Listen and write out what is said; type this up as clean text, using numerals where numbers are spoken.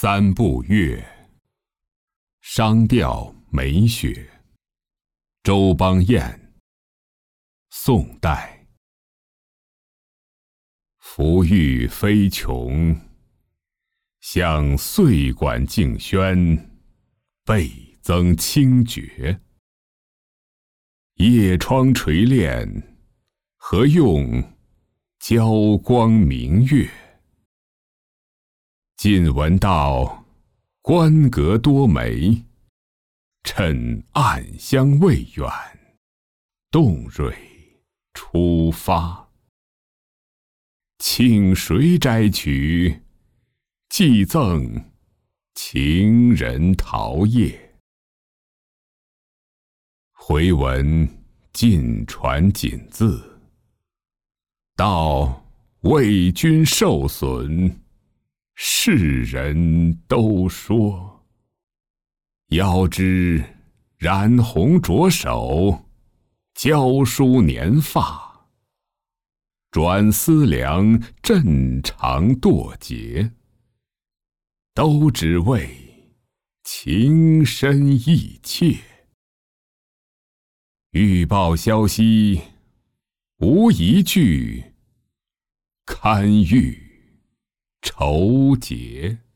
三步月，商调美雪。周邦彦，宋代。福玉非穷，向岁管竞轩，倍增清绝。夜窗垂帘，何用交光明月？近闻道，关阁多梅，趁暗香未远，动蕊初发。请谁摘取，寄赠情人桃叶？回文尽传锦字，道为君受损，世人都说。遥知染红着手，教书年发，转思量正常堕节，都只为情深意切。欲报消息，无一句，堪喻愁结。